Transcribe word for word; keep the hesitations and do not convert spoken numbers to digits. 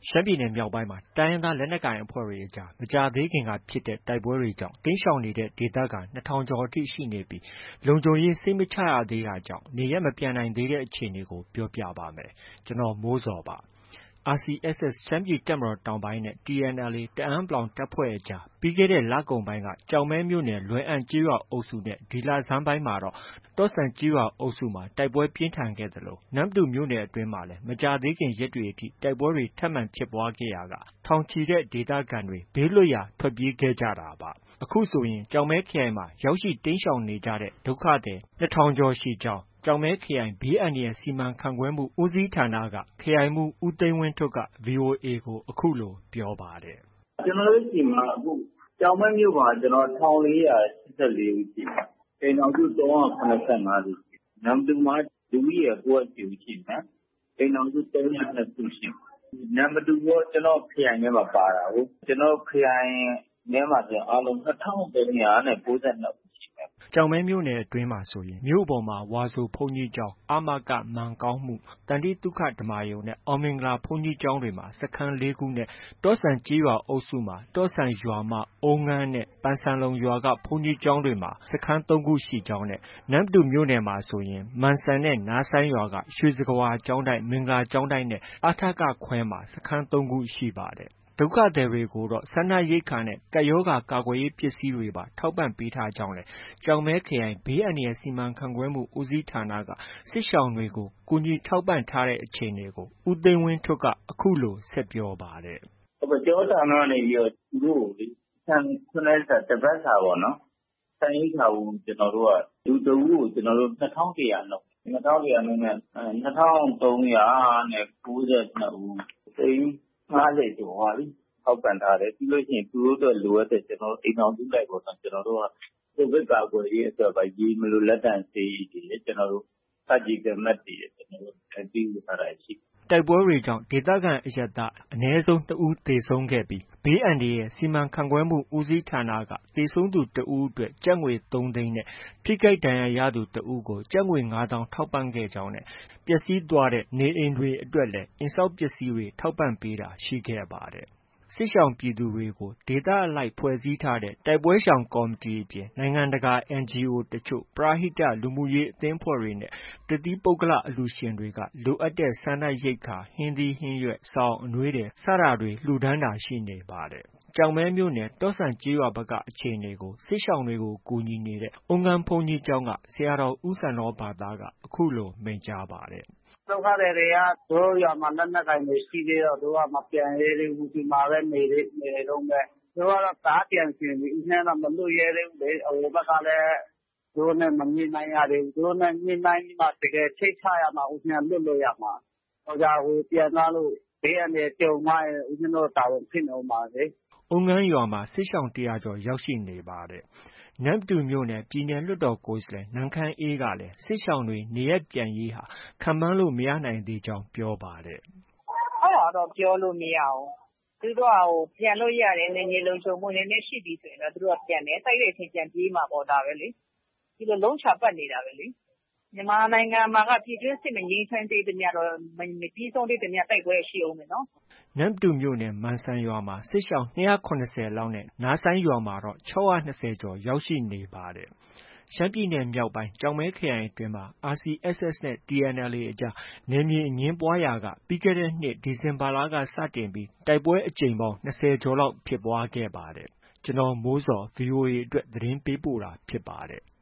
ရှမ်းပြည်နယ်မြောက်ပိုင်းမှာတိုင်းရင်းသားလက်နက်ကိုင်အဖွဲ့တွေအကြားမကြာသေးခင်ကဖြစ်တဲ့တိုက်ပွဲတွေကြောင့်တိမ်းရှောင်နေတဲ့ဒေသခံနှစ်ထောင်ကျော်အထိရှိနေပြီးလုံခြုံရေးစိတ်မချရသေးတာကြောင့်နေရပ်မပြန်နိုင်သေးတဲ့အခြေအနေကိုပြောပြပါမယ်။ ကျွန်တော်မိုးဇော်ပါ။ R C S S ရှမ်းပြည်တပ်မတော်တောင်ပိုင်းနဲ့ T N L A တအန်း တပ်ဖွဲ့အကြားပြီးခဲ့တဲ့လကုန်ပိုင်းကကျောက်မဲမြို့နယ် လွယ်အံကျေးရွာအုပ်စုနဲ့ ဒီလဆန်းပိုင်းမှာတော့ တော့ဆန်ကျေးရွာအုပ်စုမှာ တိုက်ပွဲပြင်းထန်ခဲ့သလို နမ္မတူမြို့နယ်အတွင်းမှာလည်း မကြာသေးခင်ရက်တွေအထိ တိုက်ပွဲတွေ ထပ်မံဖြစ်ပွားခဲ့ရာက ထောင်ချီတဲ့ဒေသခံတွေ ဘေးလွတ်ရာ ထွက်ပြေးခဲ့ကြတာပါ။ အခုဆိုရင် ကျောက်မဲခရိုင်မှာ ရောက်ရှိတိမ်းရှောင်နေကြတဲ့ ဒုက္ခသည် နှစ်ထောင်ကျော်ရှိကြောင်း ကျောက်မဲခရိုင် ဘေးအန္တရာယ်စီမံခန့်ခွဲမှုဦးစီးဌာနက ခရိုင်မှူး ဦးသိန်းဝင်းထွဋ်က VOA ကို အခုလို ပြောပါတယ်။ “ကျနော်တို့ဆီမှာ အခု ကျောက်မဲမြို့မှာ ၁၄၈၄ ဦးရှိတယ်။ အိမ်ထောင်စု ၃၇၅ စုရှိတယ်။ နမ္မတူမှာက လူဦးရေ ၉၈ ဦးရှိမယ်။ အိမ်ထောင်စု ၃၀၂ စုရှိမယ်။ နမ္မတူရော ကျနော့ ခရိုင်ထဲမှာ ပါတာကိုး။ ကျနော့ ခရိုင်ထဲမှာဆို အားလုံး ၂၃၉၂ ဦးရှိမယ်။ ” ကျောက်မဲမြို့နယ်အတွင်းမှာဆိုရင် မြို့ပေါ်မှာ ဝါဆိုဘုန်းကြီးကျောင်း၊ အမက ကောင်းမှု၊ သန္တိသုခဓမ္မာရုံနဲ့ အောင်မင်္ဂလာဘုန်းကြီးကျောင်းတွေမှာ စခန်း ၄ ခုနဲ့ တော့ဆန်ကျေးရွာအုပ်စုမှာ တော့ဆန်ရွာမ၊ အုမ်းငန်းနဲ့ ပန်စံလုံရွာက ဘုန်းကြီးကျောင်းတွေမှာ စခန်း ၃ ခုရှိကြောင်းနဲ့ နမ္မတူမြို့နယ်မှာဆိုရင် မန်စံနဲ့ နားဆိုင်းရွာက ရွှေစကားဝါကျောင်းတိုက်၊ မင်္ဂလာကျောင်းတိုက်နဲ့ အထက ခွဲမှာ စခန်း ၃ ခုရှိပါတယ်။ ဒုက္ခသည်တွေကိုတော့ စားနပ်ရိက္ခာနဲ့ ကပ်ရောဂါကာကွယ်ရေးပစ္စည်းတွေပါ ထောက်ပံ့ပေးထားကြောင်းလည်း ကျောက်မဲခရိုင် ဘေးအန္တရာယ်စီမံခန့်ခွဲမှုဦးစီးဌာနက စစ်ရှောင်တွေကို ကူညီထောက်ပံ့ထားတဲ့အခြေအနေကို ဦးသိန်းဝင်းထွဋ်က အခုလို ဆက်ပြောပါတယ်။ “ကျနော်တို့ ဌာနကနေပြီးတော့ သူတို့ကို ဆန် ၇ ရက်စာ၊ တစ်ပတ်စာပေါ့နော်။ ဆန်ရိက္ခာဖိုး ကျနော်တို့က လူတစ်ဦးကို ၂၁၀၀ နှုန်းနဲ့ ၂၁၀၀ နှုန်းနဲ့ ၂၃၉၂ ဦး။ သိန်း ၅၀ ကျော်သွားပြီ။ ထောက်ပံ့ထားတယ်။ ပြီးရင် သူတို့အတွက် လိုအပ်တဲ့ အိမ်ထောင်စုလိုက်ပေါ့နော်။ ကျနော်တို့က ကိုဗစ်ကာကွယ်ရေးအတွက် ရေမလို လက်သန့်ဆေးရည်တွေရယ်၊ Surgical Mask တွေရယ် ပေးဝေထားတာရှိတယ်။ ” တိုက်ပွဲတွေကြောင့် ဒေသခံအရပ်သား အနည်းဆုံး တစ်ဦးသေဆုံးခဲ့ပြီး ဘေးအန္တရာယ်စီမံခန့်ခွဲမှုဦးစီးဌာနက သေဆုံးသူတစ်ဦးအတွက် ကျပ်ငွေ ၃ သိန်းနဲ့ ထိခိုက်ဒဏ်ရာရသူတစ်ဦးကို ကျပ်ငွေ ၅ သောင်းထောက်ပံ့ခဲ့ကြောင်းနဲ့ ပျက်ဆီးသွားတဲ့ နေအိမ်တွေအတွက်လည်း အိမ်ဆောက်ပစ္စည်းတွေ ထောက်ပံ့ပေးတာရှိခဲ့ပါတယ်။ စစ်ရှောင်ပြည်သူတွေကို ဒေသအလိုက်ဖွဲ့စည်းထားတဲ့ တိုက်ပွဲရှောင်ကော်မတီအပြင် နိုင်ငံတကာ N G O တချို့၊ ပရဟိတလူမှုရေးအသင်းအဖွဲ့တွေနဲ့ တသီးပုဂ္ဂလအလှူရှင်တွေက လိုအပ်တဲ့ စားနပ်ရိက္ခာ၊ ဟင်းသီးဟင်းရွက်၊ စောင်၊ အနွေးထည် စတာတွေ လှူဒါန်းတာရှိနေပါတယ်။ ကျောက်မဲမြို့နယ် တော့ဆန်ကျေးရွာဘက်က အခြေအနေကို စစ်ရှောင်တွေကို ကူညီနေတဲ့ အုမ်းငန်းဘုန်းကြီးကျောင်းက ဆရာတော် ဦးစန္ဒောဘာသက အခုလို မိန့်ကြားပါတယ်။ “ဒုက္ခသည်တွေက သူတို့ရွာမှာ လက်နက်ကိုင်တွေ ရှိသေးတော့ သူတို့က မပြန်ရဲသေးဘူး။ ဒီမှာပဲ နေတုန်းပဲ။ သူတို့ကတော့ တအားပြန်ချင်ပြီ။ ဦးဇင်းကတော့ မလွှတ်ရဲသေးဘူးလေ။ ဟိုဘက်ကလည်း သူတို့နဲ့ မညှိနှိုင်းရသေးဘူး။ သူတို့နဲ့ ညှိနှိုင်းပြီးမှ တကယ် စိတ်ချရမှ ဦးဇင်းက လွှတ်လို့ ရမှာ။ ဟိုပြန်သွားလို့ ဘေးအန္တရာယ်ကြုံသွားရင် ဦးဇင်းတို့ တာဝန်ဖြစ်နေအုံးမှာလေ။ ” အုမ်းငန်းရွာမှာ စစ်ရှောင် တစ်ရာကျော်ရောက်ရှိနေပါတယ်။ နမ္မတူမြို့နယ် ပြည်နယ်လွှတ်တော်ကိုယ်စားလှယ် နန်းခမ်းအေးကလည်း စစ်ရှောင်တွေ နေရပ်ပြန်ရေးဟာ ခန့်မှန်းလို့ မရနိုင်သေးကြောင်း ပြောပါတယ်။ “အဲဒါတော့ ပြောလို့ မရဘူး။ သူတို့က ပြန်လို့ ရတယ်။ နယ်မြေလုံခြုံမှု နည်းနည်းရှိပြီဆိုရင်တော့ သူတို့က ပြန်တယ်။ တိုက်တဲ့အချိန် ပြန်ပြေးမှာပေါ့။ ဒါပဲလေ။ ဒီလို လုံးချာပတ်နေတာပဲလေ။ မြန်မာနိုင်ငံမှာက ပြည်တွင်းစစ် မငြိမ်းချမ်းသေးသမျှတော့ မပြီးဆုံးသေးသမျှ တိုက်ပွဲက ရှိအုံးမယ်နော်။ ” နမ္မတူမြို့နယ် မန်စံရွာမှာ စစ်ရှောင် ၂၇၀ လောက်နဲ့ နားဆိုင်းရွာမှာတော့ ၆၂၀ ကျော်ရောက်ရှိနေပါတယ်။ ရှမ်းပြည်နယ်မြောက်ပိုင်း ကျောက်မဲခရိုင်အတွင်းမှာ R C S S နဲ့ T N L A အကြား နယ်မြေအငြင်းပွားရာက ပြီးခဲ့တဲ့နှစ် ဒီဇင်ဘာလက စတင်ပြီး တိုက်ပွဲအကြိမ်ပေါင်း ၂၀ ကျော်လောက်ဖြစ်ပွားခဲ့ပါတယ်။ ကျွန်တော်မိုးဇော် VOA အတွက် သတင်းပေးပို့တာဖြစ်ပါတယ်။